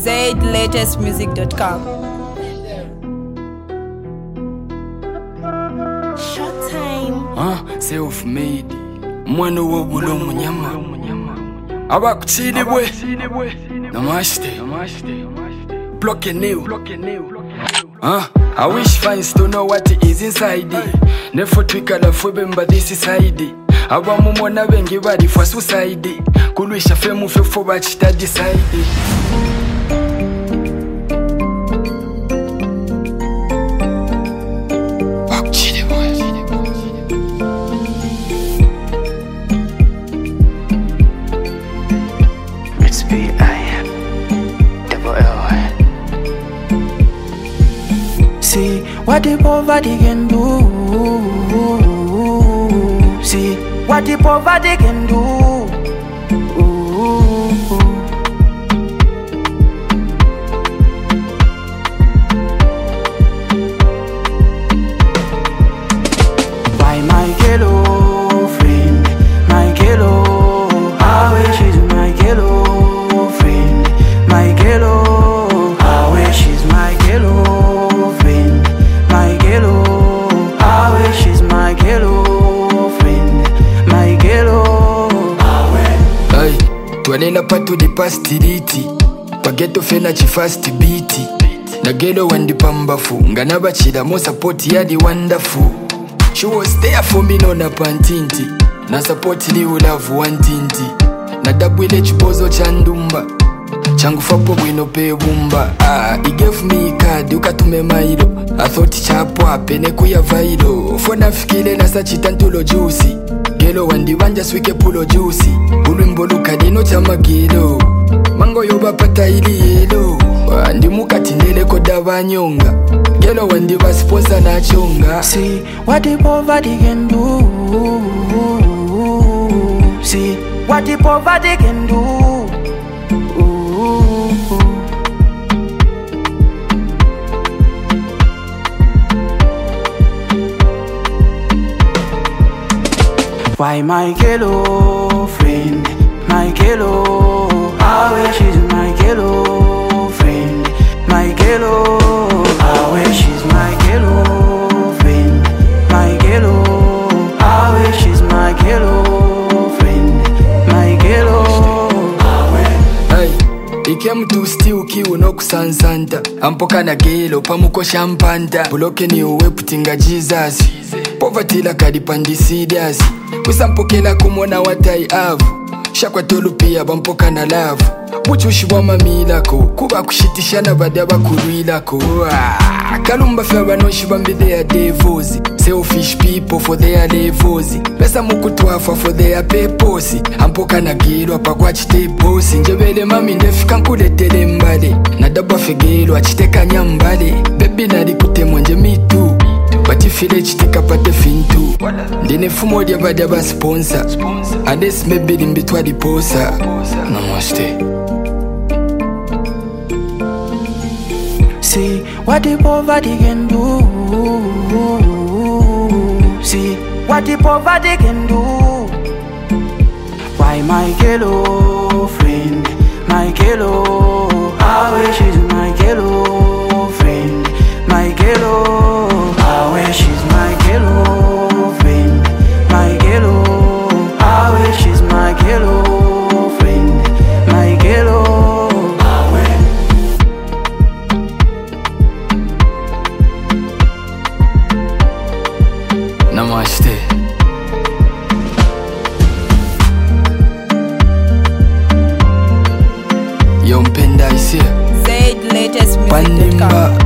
ZLatestmusic.com. Self-made mwana wobulo munyama abakuchili bwe namaste block and new. I wish fans to know what is inside it. Never twika la fwebemba this is side. Abamu mwana bengi bari for suicide. Kulwisha femu fefo bachita decide. See what the poverty can do. See what the poverty can do. Why my girlfriend, my girl, I wish she's my girlfriend, my girl, I wish she's my girlfriend, my girl, I wish she's my girlfriend, my girl, Hey, twalela patu di pastiliti pageto fena chi fast beat na gelo wandi pambafu ngana bachida mo support yadi wonderful. She was there for me no na pantinti na support li love wantinti na dabwile chibozo chandumba changu fapo bwino pe bumba. He gave me card ukatume mailo I thought chapo apene kuya vailo fona fikile na sachitantulo juicy gelo wandi wanja swike pulo juicy ulwimbo lukadino chama gelo mango yoba pata ili yelo andi mukati ndele koda banyonga gelo wandi ba sponsor na chonga. see what the poverty can do. See what the poverty can do. Why my girlfriend, my girl, I wish she's my girlfriend, my girl, I wish she's my girlfriend, my girl, I wish she's my girlfriend, my girl. Hey, he came to steal kiu no kusansanta ampoka na gelo pamuko shampanta buloke ni uwe putinga Jesus poverty la kadipandi serious kusampokela kumona watai avu shakwa tolupia bampoka na love buchushi bwa mamilako kuba kushitishana bada bakulwilako kalumba fe abanoshi bambide ya devils selfish people for their levels pesa mukutwafa for their purpose ampoka na gelo apakwa chite boss njebele mami ndefika nkuletele mbale na dabwa fegelo achiteka nyambale baby nali kutemwa nje mitu batifile chitika pate fintu ndine fumo lya bada ba sponsor ades maybe limbitwa liposa namaste. See what the poverty can do. See what the poverty can do. Why my girlfriend, my girl, I wish she's my girlfriend, my girl, I wish she's my girlfriend, my girl, I wish she's my girlfriend, my girl. Namaste. Yo mpenda isia ZLatestmusic.com. Pandimba